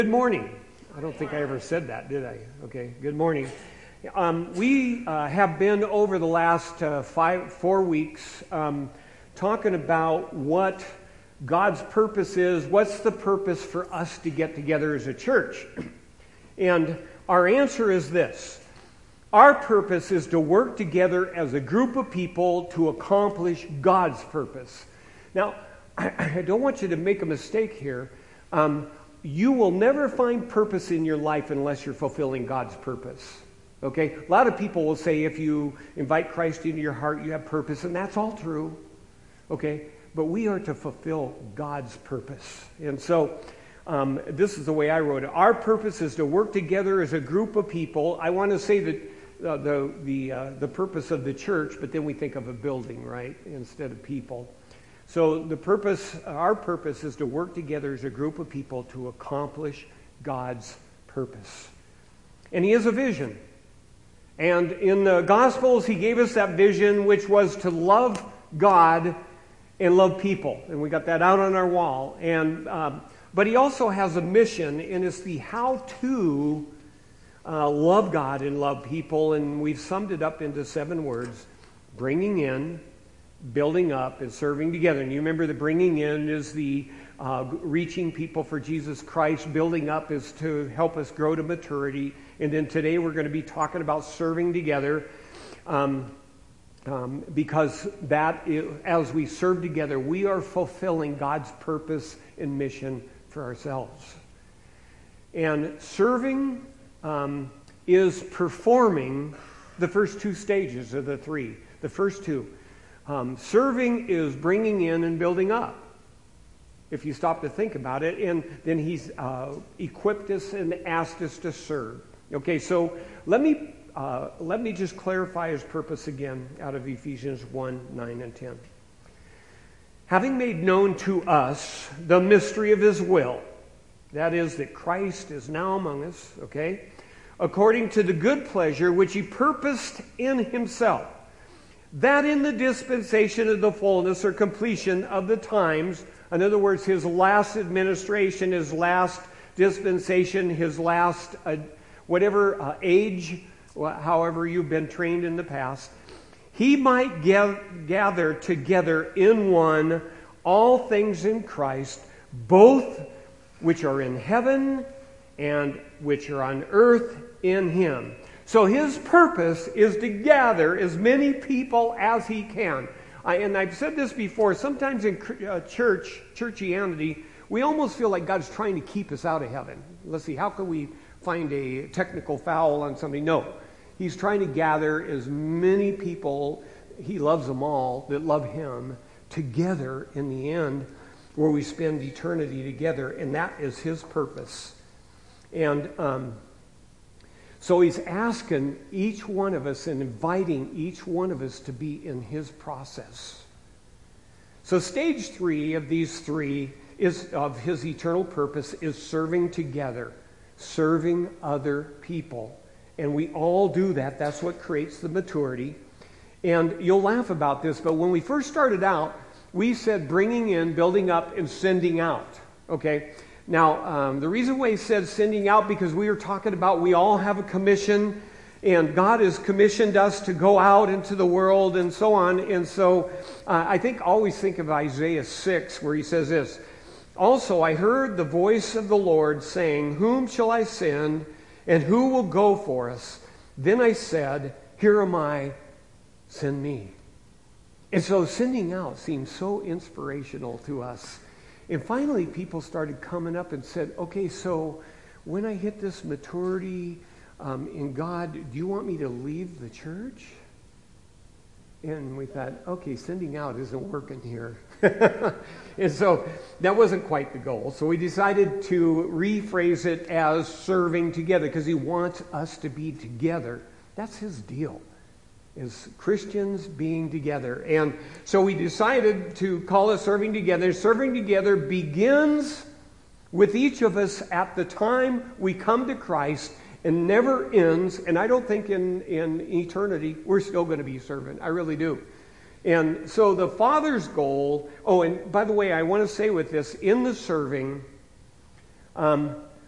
Good morning. I don't think I ever said that, did I? Okay, good morning. We have been over the last 4 weeks talking about what God's purpose is. What's the purpose for us to get together as a church? And our answer is this. Our purpose is to work together as a group of people to accomplish God's purpose. Now, I don't want you to make a mistake here. You will never find purpose in your life unless you're fulfilling God's purpose. Okay? A lot of people will say if you invite Christ into your heart, you have purpose, and that's all true. Okay? But we are to fulfill God's purpose. And so, this is the way I wrote it. Our purpose is to work together as a group of people. I want to say that the purpose of the church, but then we think of a building, right, instead of people. So our purpose is to work together as a group of people to accomplish God's purpose. And He has a vision. And in the Gospels, He gave us that vision, which was to love God and love people. And we got that out on our wall. And but He also has a mission, and it's the how to love God and love people. And we've summed it up into 7 words: bringing in, building up, and serving together. And you remember the bringing in is the reaching people for Jesus Christ. Building up is to help us grow to maturity. And then today we're going to be talking about serving together because that is, as we serve together, we are fulfilling God's purpose and mission for ourselves. And serving is performing the first 2 stages of the 3. The first 2. Serving is bringing in and building up, if you stop to think about it. And then He's equipped us and asked us to serve. Okay, so let me just clarify His purpose again out of Ephesians 1, 9, and 10. Having made known to us the mystery of His will, that is, that Christ is now among us, okay, according to the good pleasure which He purposed in Himself, that in the dispensation of the fullness or completion of the times, in other words, His last administration, His last dispensation, His last whatever age, however you've been trained in the past, He might gather together in one all things in Christ, both which are in heaven and which are on earth in Him. So His purpose is to gather as many people as He can. And I've said this before, sometimes in churchianity, we almost feel like God's trying to keep us out of heaven. Let's see, how can we find a technical foul on somebody? No. He's trying to gather as many people, He loves them all, that love Him, together in the end, where we spend eternity together. And that is His purpose. And so He's asking each one of us and inviting each one of us to be in His process. So stage 3 of these 3 is of His eternal purpose is serving together, serving other people. And we all do that. That's what creates the maturity. And you'll laugh about this, but when we first started out, we said bringing in, building up, and sending out. Okay? Now, the reason why He said sending out, because we were talking about we all have a commission, and God has commissioned us to go out into the world and so on. And so I always think of Isaiah 6, where He says this: also I heard the voice of the Lord saying, whom shall I send, and who will go for us? Then I said, here am I, send me. And so sending out seems so inspirational to us. And finally, people started coming up and said, okay, so when I hit this maturity in God, do you want me to leave the church? And we thought, okay, sending out isn't working here. And so that wasn't quite the goal. So we decided to rephrase it as serving together, because He wants us to be together. That's His deal, is Christians being together. And so we decided to call it serving together. Serving together begins with each of us at the time we come to Christ and never ends. And I don't think in eternity we're still going to be serving. I really do. And so the Father's goal, and by the way, I want to say with this, in the serving,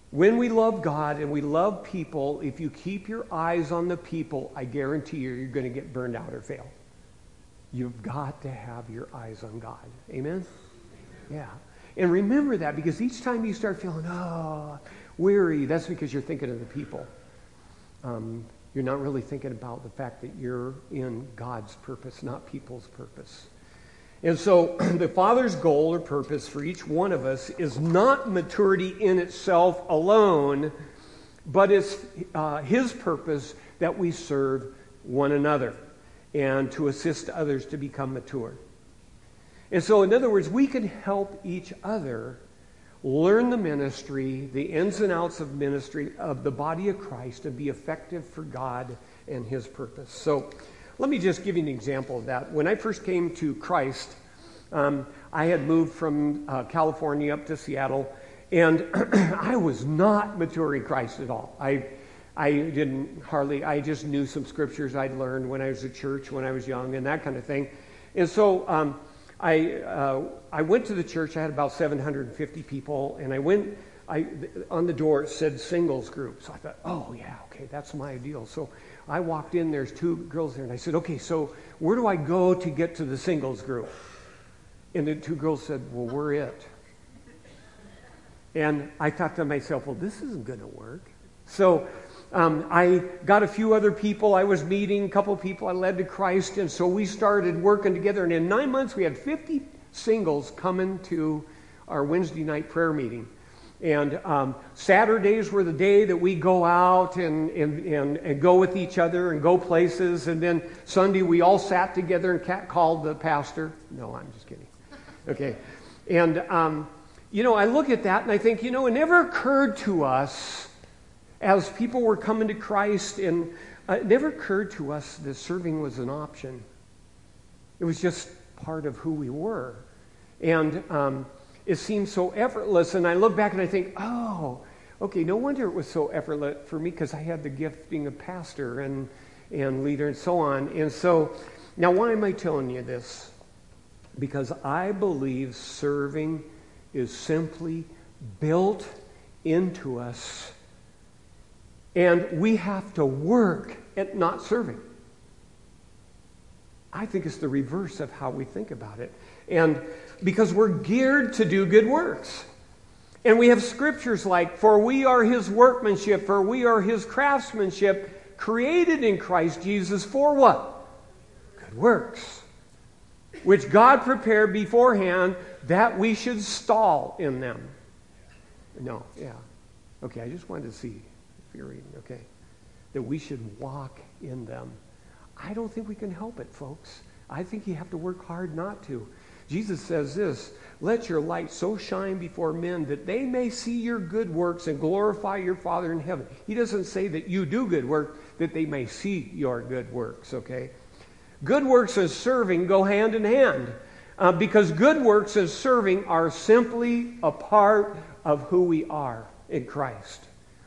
When we love God and we love people, if you keep your eyes on the people, I guarantee you're going to get burned out or fail. You've got to have your eyes on God. Amen? Yeah. And remember that, because each time you start feeling, weary, that's because you're thinking of the people. You're not really thinking about the fact that you're in God's purpose, not people's purpose. And so the Father's goal or purpose for each one of us is not maturity in itself alone, but it's His purpose that we serve one another and to assist others to become mature. And so, in other words, we can help each other learn the ministry, the ins and outs of ministry of the body of Christ, and be effective for God and His purpose. So let me just give you an example of that. When I first came to Christ, I had moved from California up to Seattle, and I was not mature in Christ at all. I just knew some scriptures I'd learned when I was at church when I was young and that kind of thing. And so I went to the church. I had about 750 people, and on the door it said singles group. So I thought, oh yeah, okay, that's my deal. So I walked in, there's two girls there, and I said, okay, so where do I go to get to the singles group? And the two girls said, well, we're it. And I thought to myself, well, this isn't going to work. So I got a few other people I was meeting, a couple of people I led to Christ, and so we started working together. And in 9 months, we had 50 singles coming to our Wednesday night prayer meeting. And Saturdays were the day that we go out and go with each other and go places. And then Sunday, we all sat together and called the pastor. No, I'm just kidding. Okay. And, I look at that and I think, it never occurred to us as people were coming to Christ, and it never occurred to us that serving was an option. It was just part of who we were. And it seemed so effortless. And I look back and I think, oh, okay, no wonder it was so effortless for me, because I had the gift being a pastor and leader and so on. And so, now why am I telling you this? Because I believe serving is simply built into us, and we have to work at not serving. I think it's the reverse of how we think about it. And because we're geared to do good works. And we have scriptures like, for we are His workmanship, for we are His craftsmanship, created in Christ Jesus for what? Good works, which God prepared beforehand that we should stall in them. No, yeah. Okay, I just wanted to see if you're reading, okay. That we should walk in them. I don't think we can help it, folks. I think you have to work hard not to. Jesus says this, let your light so shine before men that they may see your good works and glorify your Father in heaven. He doesn't say that you do good work, that they may see your good works, okay? Good works and serving go hand in hand, because good works and serving are simply a part of who we are in Christ.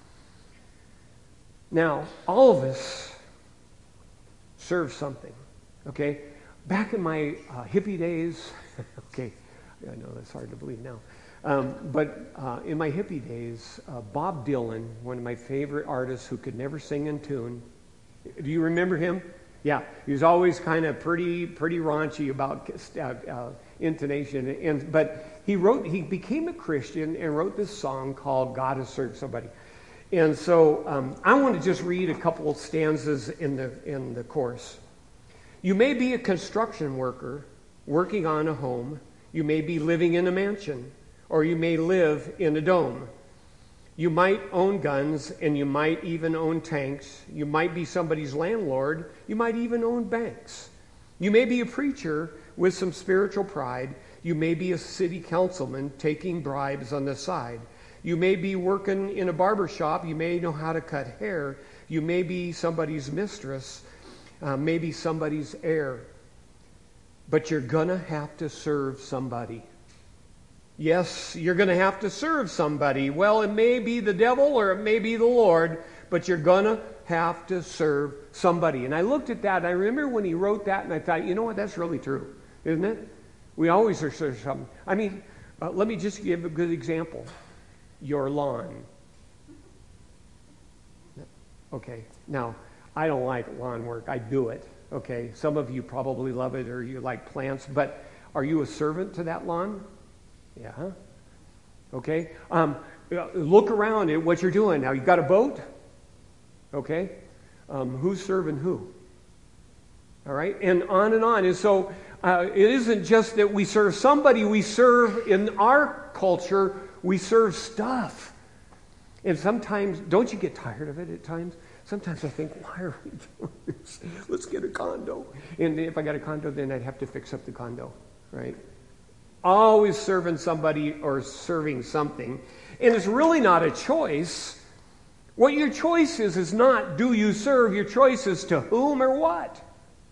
Now, all of us serve something, okay? Back in my hippie days, okay, I know that's hard to believe now, but in my hippie days, Bob Dylan, one of my favorite artists who could never sing in tune. Do you remember him? Yeah, he was always kind of pretty raunchy about intonation, but he became a Christian and wrote this song called "God Has Served Somebody." And so I want to just read a couple of stanzas in the chorus. You may be a construction worker working on a home. You may be living in a mansion, or you may live in a dome. You might own guns, and you might even own tanks. You might be somebody's landlord. You might even own banks. You may be a preacher with some spiritual pride. You may be a city councilman taking bribes on the side. You may be working in a barber shop. You may know how to cut hair. You may be somebody's mistress, maybe somebody's heir. But you're going to have to serve somebody. Yes, you're going to have to serve somebody. Well, it may be the devil or it may be the Lord, but you're going to have to serve somebody. And I looked at that, and I remember when he wrote that, and I thought, you know what, that's really true, isn't it? We always serve something. I mean, let me just give a good example. Your lawn. Okay, now, I don't like lawn work. I do it, okay? Some of you probably love it or you like plants, but are you a servant to that lawn? Yeah. Okay. Look around at what you're doing. Now, you've got a boat? Okay. Who's serving who? All right, and on and on. And so it isn't just that we serve somebody, we serve in our culture, we serve stuff. And sometimes, don't you get tired of it at times? Sometimes I think, why are we doing this? Let's get a condo. And if I got a condo, then I'd have to fix up the condo, right? Always serving somebody or serving something. And it's really not a choice. What your choice is not do you serve, your choice is to whom or what.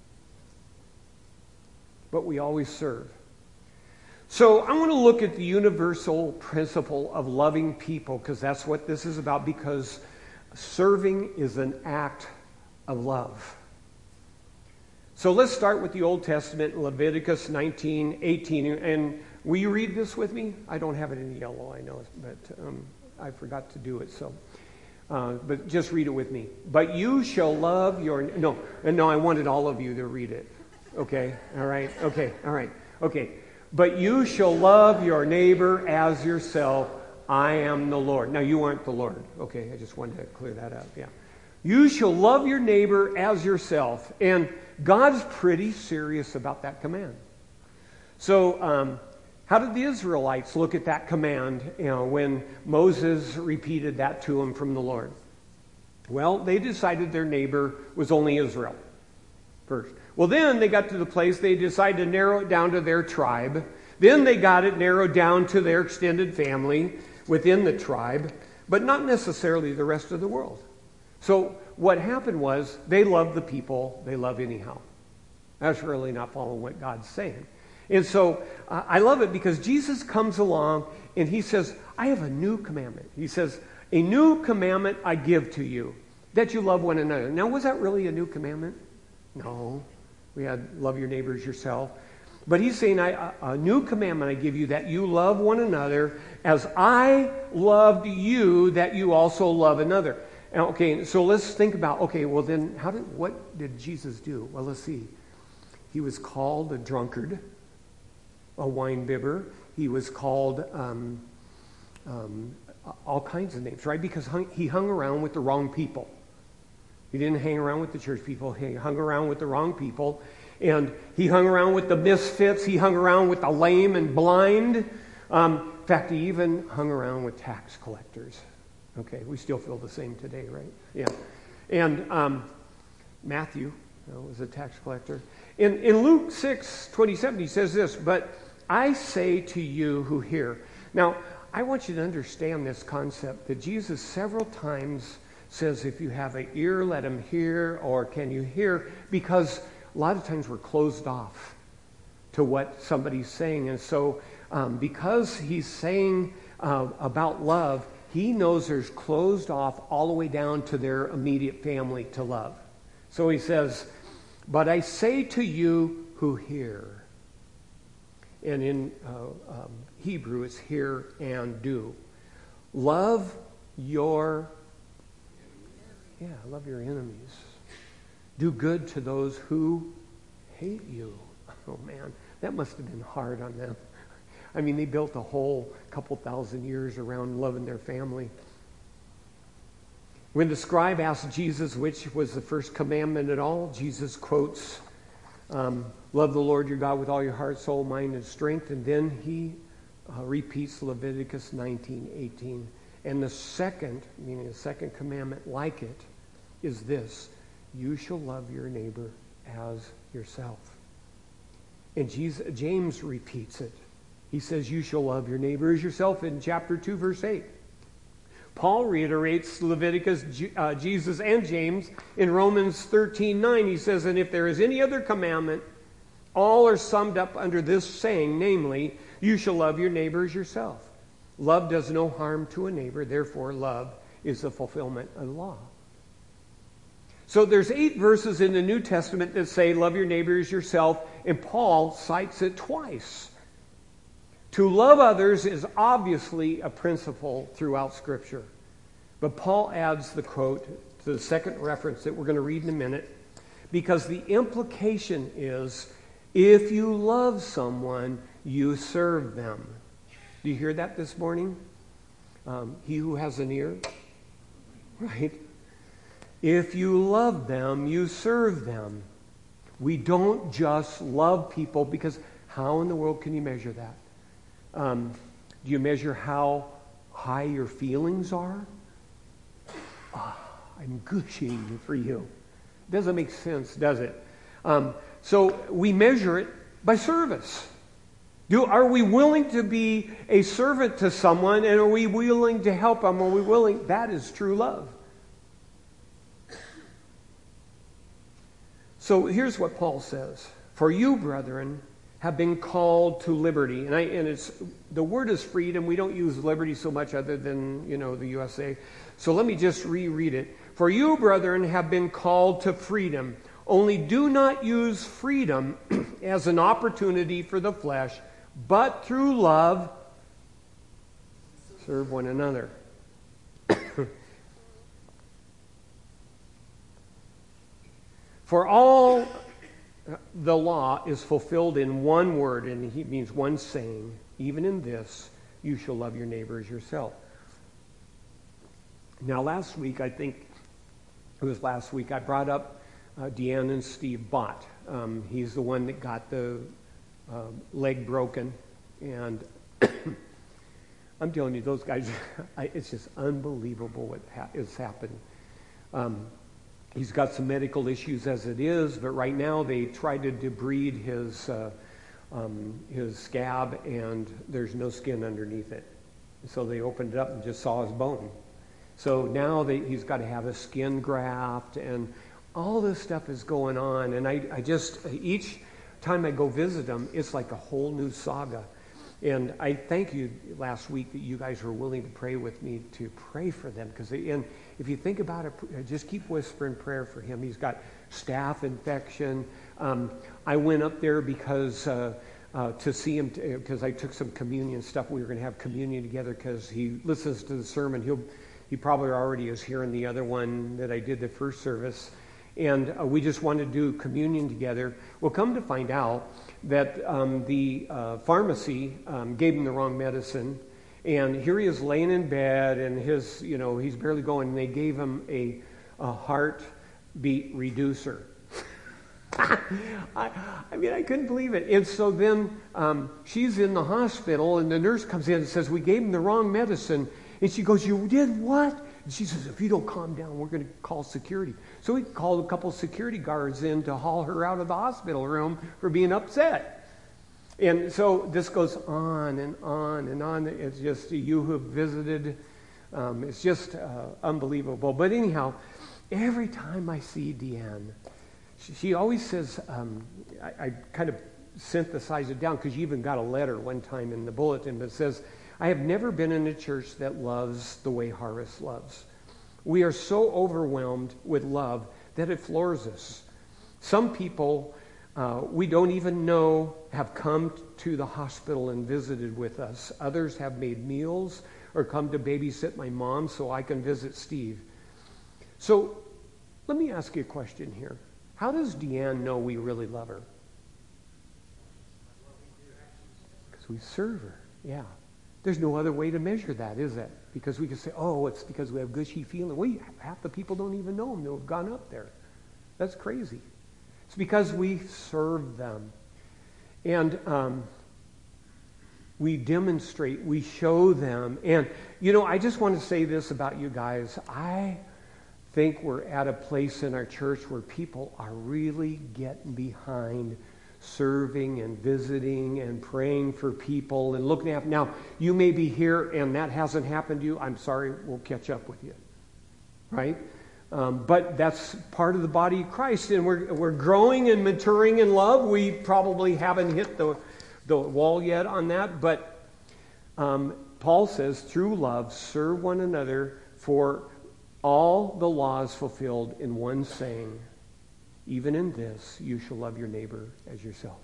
But we always serve. So I want to look at the universal principle of loving people, because that's what this is about, because serving is an act of love. So let's start with the Old Testament, Leviticus 19:18. And will you read this with me? I don't have it in yellow, I know, but I forgot to do it. So, but just read it with me. But you shall love your... No, I wanted all of you to read it. Okay, all right, okay, all right, okay. But you shall love your neighbor as yourself. I am the Lord. Now, you aren't the Lord. Okay, I just wanted to clear that up. Yeah. You shall love your neighbor as yourself. And God's pretty serious about that command. So, how did the Israelites look at that command, when Moses repeated that to them from the Lord? Well, they decided their neighbor was only Israel first. Well, then they got to the place they decided to narrow it down to their tribe. Then they got it narrowed down to their extended family within the tribe, but not necessarily the rest of the world. So what happened was they loved the people they love anyhow. That's really not following what God's saying. And so I love it because Jesus comes along and he says, I have a new commandment. He says, a new commandment I give to you, that you love one another. Now, was that really a new commandment? No. We had love your neighbors yourself. But he's saying, a new commandment I give you, that you love one another as I loved you, that you also love another. Okay, so let's think about, okay, well then, what did Jesus do? Well, let's see. He was called a drunkard, a wine bibber. He was called all kinds of names, right? Because he hung around with the wrong people. He didn't hang around with the church people. He hung around with the wrong people. And he hung around with the misfits. He hung around with the lame and blind. In fact, he even hung around with tax collectors. Okay, we still feel the same today, right? Yeah. And Matthew was a tax collector. In Luke 6:27, he says this, but I say to you who hear. Now, I want you to understand this concept that Jesus several times says, if you have an ear, let him hear, or can you hear? Because a lot of times we're closed off to what somebody's saying. And so because he's saying about love, he knows there's closed off all the way down to their immediate family to love. So he says, but I say to you who hear. And in Hebrew, it's hear and do. Love your enemies. Do good to those who hate you. Oh man, that must have been hard on them. I mean, they built a whole couple thousand years around loving their family. When the scribe asked Jesus which was the first commandment at all, Jesus quotes, love the Lord your God with all your heart, soul, mind, and strength. And then he repeats Leviticus 19:18. And the second, meaning the second commandment like it, is this: you shall love your neighbor as yourself. And James repeats it. He says, you shall love your neighbor as yourself in chapter 2, verse 8. Paul reiterates Leviticus, Jesus and James in Romans 13:9. He says, and if there is any other commandment, all are summed up under this saying, namely, you shall love your neighbor as yourself. Love does no harm to a neighbor, therefore love is the fulfillment of the law. So there's 8 verses in the New Testament that say love your neighbor as yourself, and Paul cites it twice. To love others is obviously a principle throughout Scripture. But Paul adds the quote to the second reference that we're going to read in a minute, because the implication is, if you love someone, you serve them. Do you hear that this morning? He who has an ear, right? If you love them, you serve them. We don't just love people, because how in the world can you measure that? Do you measure how high your feelings are? I'm gushing for you. Doesn't make sense, does it? So we measure it by service. Are we willing to be a servant to someone, and are we willing to help them? Are we willing? That is true love. So here's what Paul says. For you, brethren, have been called to liberty. And it's the word is freedom. We don't use liberty so much other than, the USA. So let me just reread it. For you, brethren, have been called to freedom. Only do not use freedom as an opportunity for the flesh, but through love, serve one another. For all the law is fulfilled in one word, and it means one saying, even in this, you shall love your neighbor as yourself. Now, last week, I brought up Deanne and Steve Bott. He's the one that got the leg broken, and I'm telling you, those guys, it's just unbelievable what has happened. He's got some medical issues as it is, but right now they tried to debride his scab, and there's no skin underneath it. So they opened it up and just saw his bone. So now he's got to have a skin graft, and all this stuff is going on. And I just, each time I go visit him, it's like a whole new saga. And I thank you last week that you guys were willing to pray with me to pray for them. And if you think about it, just keep whispering prayer for him. He's got staph infection. I went up there because to see him, because I took some communion stuff. We were going to have communion together because he listens to the sermon. He probably already is hearing the other one that I did the first service. And we just wanted to do communion together. Well, come to find out that the pharmacy gave him the wrong medicine. And here he is laying in bed, and he's barely going. And they gave him a heartbeat reducer. I couldn't believe it. And so then she's in the hospital, and the nurse comes in and says, we gave him the wrong medicine. And she goes, you did what? And she says, if you don't calm down, we're going to call security. So we called a couple security guards in to haul her out of the hospital room for being upset. And so this goes on and on and on. It's just you who have visited. It's just unbelievable. But anyhow, every time I see Deanne, she always says, I kind of synthesize it down because you even got a letter one time in the bulletin that says, I have never been in a church that loves the way Harvest loves. We are so overwhelmed with love that it floors us. Some people we don't even know have come to the hospital and visited with us. Others have made meals or come to babysit my mom so I can visit Steve. So let me ask you a question here. How does Deanne know we really love her? Because we serve her, yeah. There's no other way to measure that, is it? Because we can say, it's because we have gushy feeling. Half the people don't even know him who have gone up there. That's crazy. It's because we serve them. And we demonstrate, we show them. And, I just want to say this about you guys. I think we're at a place in our church where people are really getting behind serving and visiting and praying for people and looking after. Now, you may be here and that hasn't happened to you. I'm sorry, we'll catch up with you. Right? But that's part of the body of Christ, and we're growing and maturing in love. We probably haven't hit the wall yet on that, but Paul says, through love, serve one another, for all the laws fulfilled in one saying, even in this, you shall love your neighbor as yourself.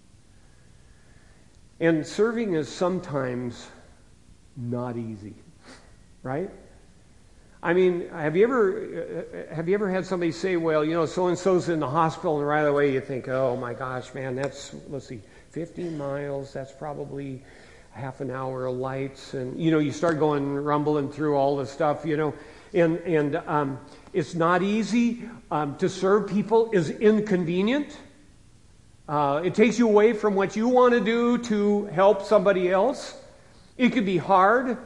And serving is sometimes not easy, right? I mean, have you ever had somebody say, well, so and so's in the hospital, and right away you think, oh my gosh, man, that's, let's see, 15 miles. That's probably half an hour of lights, and you start going rumbling through all the stuff, and it's not easy to serve people. Is inconvenient. It takes you away from what you want to do to help somebody else. It can be hard.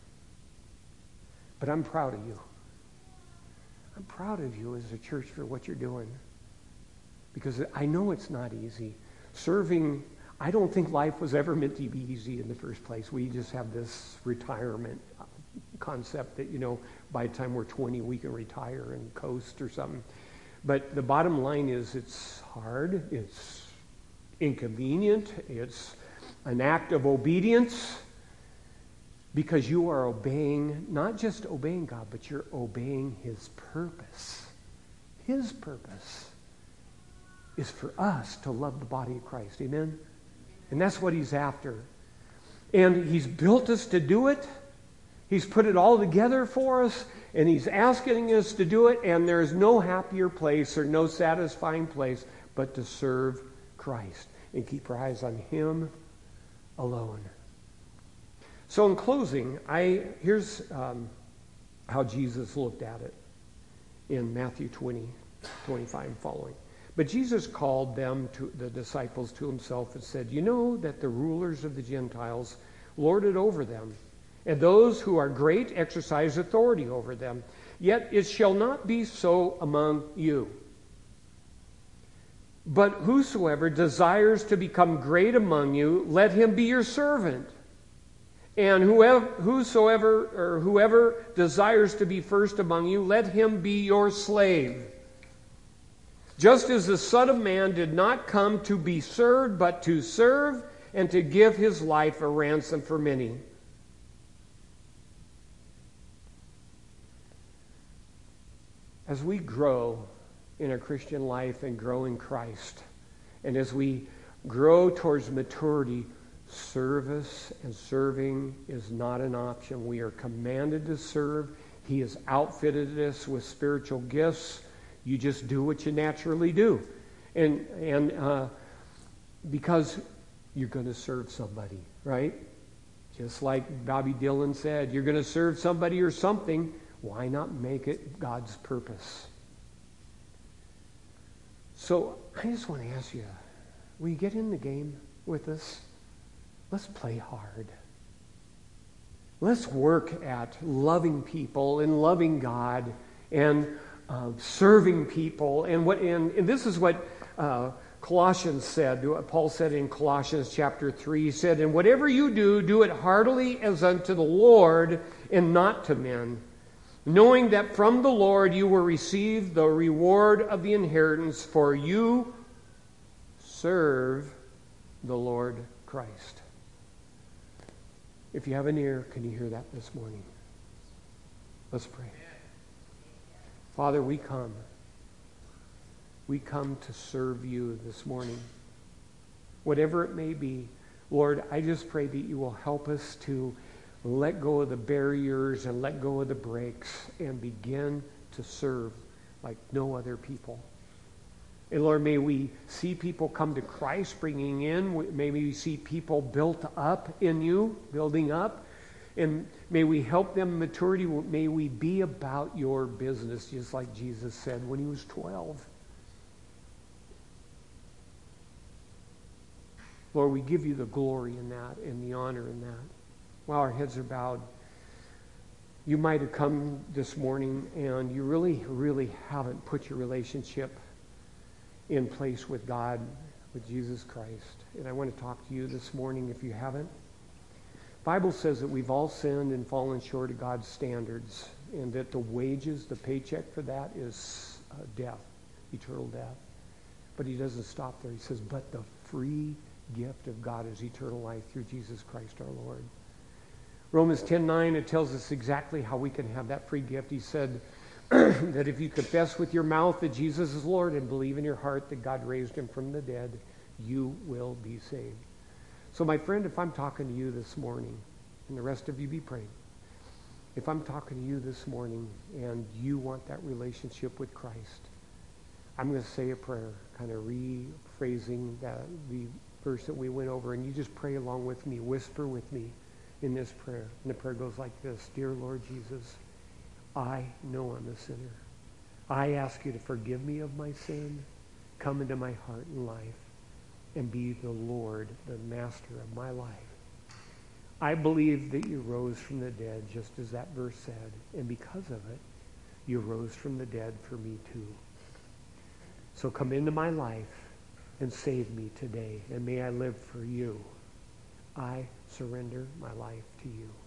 But I'm proud of you. I'm proud of you as a church for what you're doing. Because I know it's not easy. Serving, I don't think life was ever meant to be easy in the first place. We just have this retirement concept that, by the time we're 20, we can retire and coast or something. But the bottom line is it's hard. It's inconvenient. It's an act of obedience. Because you are obeying, not just obeying God, but you're obeying His purpose. His purpose is for us to love the body of Christ. Amen? And that's what He's after. And He's built us to do it. He's put it all together for us. And He's asking us to do it. And there's no happier place or no satisfying place but to serve Christ. And keep our eyes on Him alone. So in closing, here's how Jesus looked at it in Matthew 20:25 and following. But Jesus called the disciples to Himself and said, you know that the rulers of the Gentiles lord it over them, and those who are great exercise authority over them. Yet it shall not be so among you. But whosoever desires to become great among you, let him be your servant. And whoever desires to be first among you, let him be your slave. Just as the Son of Man did not come to be served, but to serve and to give His life a ransom for many. As we grow in our Christian life and grow in Christ, and as we grow towards maturity, service and serving is not an option. We are commanded to serve. He has outfitted us with spiritual gifts. You just do what you naturally do. And because you're going to serve somebody, right? Just like Bobby Dylan said, you're going to serve somebody or something. Why not make it God's purpose? So I just want to ask you, will you get in the game with us? Let's play hard. Let's work at loving people and loving God and serving people. And this is what Colossians said, what Paul said in Colossians chapter 3. He said, and whatever you do, do it heartily as unto the Lord and not to men, knowing that from the Lord you will receive the reward of the inheritance, for you serve the Lord Christ. If you have an ear, can you hear that this morning? Let's pray. Father, we come. We come to serve you this morning. Whatever it may be, Lord, I just pray that you will help us to let go of the barriers and let go of the brakes and begin to serve like no other people. And Lord, may we see people come to Christ, bringing in. May we see people built up in you, building up. And may we help them maturity. May we be about your business, just like Jesus said when he was 12. Lord, we give you the glory in that and the honor in that. While our heads are bowed, you might have come this morning and you really, really haven't put your relationship in place with God, with Jesus Christ. And I want to talk to you this morning if you haven't. The Bible says that we've all sinned and fallen short of God's standards, and that the wages, the paycheck for that is death, eternal death. But he doesn't stop there. He says, but the free gift of God is eternal life through Jesus Christ our Lord. Romans 10:9, it tells us exactly how we can have that free gift. He said that if you confess with your mouth that Jesus is Lord and believe in your heart that God raised him from the dead, you will be saved. So my friend, if I'm talking to you this morning, and the rest of you be praying, if I'm talking to you this morning and you want that relationship with Christ, I'm going to say a prayer, kind of rephrasing the verse that we went over, and you just pray along with me, whisper with me in this prayer. And the prayer goes like this: Dear Lord Jesus, I know I'm a sinner. I ask you to forgive me of my sin, come into my heart and life, and be the Lord, the master of my life. I believe that you rose from the dead, just as that verse said, and because of it, you rose from the dead for me too. So come into my life and save me today, and may I live for you. I surrender my life to you.